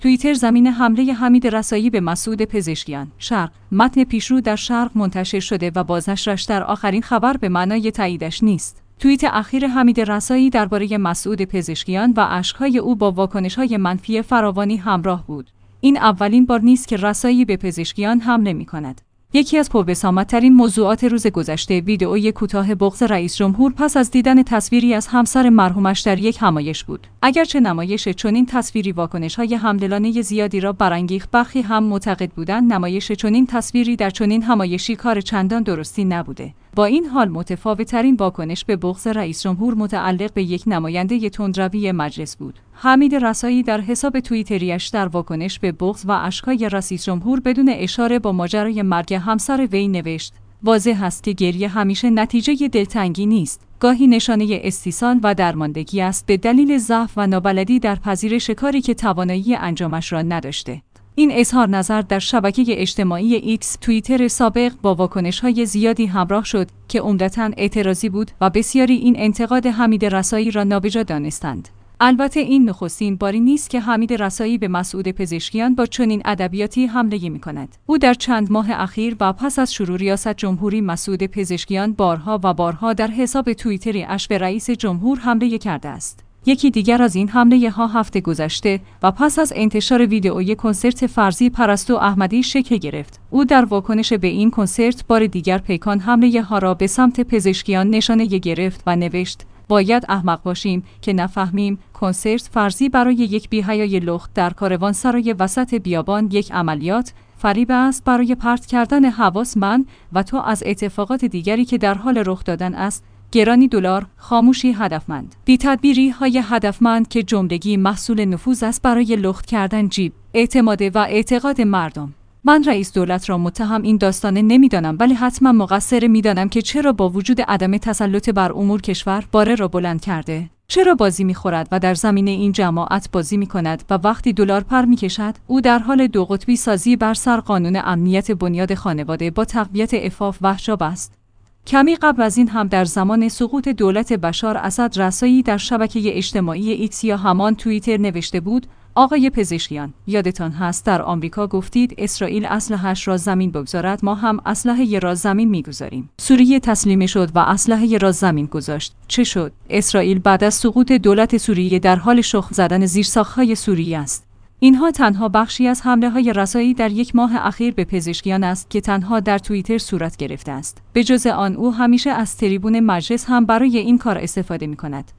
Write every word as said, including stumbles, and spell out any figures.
توییتر زمین حمله حمید رسایی به مسعود پزشکیان. شرق. متن پیشرو در شرق منتشر شده و بازنشرش در آخرین خبر به معنای تاییدش نیست. توییت اخیر حمید رسایی درباره مسعود پزشکیان و اشک‌های او با واکنش‌های منفی فراوانی همراه بود. این اولین بار نیست که رسایی به پزشکیان حمله می‌کند. یکی از پربسامدترین موضوعات روز گذشته ویدئوی کوتاه بغض رئیس جمهور پس از دیدن تصویری از همسر مرحومش در یک همایش بود. اگرچه نمایش چنین تصویری واکنش‌های همدلانه زیادی را برانگیخت، برخی هم معتقد بودند نمایش چنین تصویری در چنین همایشی کار چندان درستی نبوده. با این حال متفاوت‌ترین واکنش به بغض رئیس جمهور متعلق به یک نماینده تندروی مجلس بود. حمید رسایی در حساب توییتریش در واکنش به بغض و اشک‌های رئیس جمهور بدون اشاره با ماجرای مرگ همسر وی نوشت: واضح است که گریه همیشه نتیجه دلتنگی نیست. گاهی نشانه استیصال و درماندگی است به دلیل ضعف و نابلدی در پذیرش کاری که توانایی انجامش را نداشته. این اظهار نظر در شبکه اجتماعی ایکس توییتر سابق با واکنش‌های زیادی همراه شد که عمدتاً اعتراضی بود و بسیاری این انتقاد حمید رسایی را نابجا دانستند. البته این نخستین باری نیست که حمید رسایی به مسعود پزشکیان با چنین ادبیاتی حمله می‌کند. او در چند ماه اخیر و پس از شروع ریاست جمهوری مسعود پزشکیان بارها و بارها در حساب توییتری اش به رئیس جمهور حمله کرده است. یکی دیگر از این حمله ها هفته گذشته و پس از انتشار ویدئوی کنسرت فرضی پرستو احمدی شکل گرفت. او در واکنش به این کنسرت بار دیگر پیکان حمله ها را به سمت پزشکیان نشانه گرفت و نوشت: باید احمق باشیم که نفهمیم کنسرت فرضی برای یک بی‌حیای لخت در کاروانسرای وسط بیابان یک عملیات فریب است برای پرت کردن حواس من و تو از اتفاقات دیگری که در حال رخ دادن است. گرانی دلار، خاموشی هدفمند. بی‌تدبیری های هدفمند که جملگی محصول نفوذ است برای لخت کردن جیب، اعتماد و اعتقاد مردم. من رئیس دولت را متهم این داستانه نمیدانم، ولی حتما مقصر میدانم که چرا با وجود عدم تسلط بر امور کشور باره را بلند کرده. چرا بازی میخورد و در زمینه این جماعت بازی میکند و وقتی دلار پر میکشد او در حال دو قطبی سازی بر سر قانون امنیت بنیاد خانواده با تقویت عفاف و حجاب است. کمی قبل از این هم در زمان سقوط دولت بشار اسد رسایی در شبکه اجتماعی ایکس یا همان توییتر نوشته بود: آقای پزشکیان، یادتان هست در آمریکا گفتید اسرائیل اسلحه‌اش را زمین بگذارد، ما هم اسلحه را زمین میگذاریم. سوریه تسلیم شد و اسلحه را زمین گذاشت. چه شد؟ اسرائیل بعد از سقوط دولت سوریه در حال شخم زدن زیرساخت‌های سوریه است. اینها تنها بخشی از حمله‌های رسایی در یک ماه اخیر به پزشکیان است که تنها در توییتر صورت گرفته است. به جز آن او همیشه از تریبون مجلس هم برای این کار استفاده می‌کند.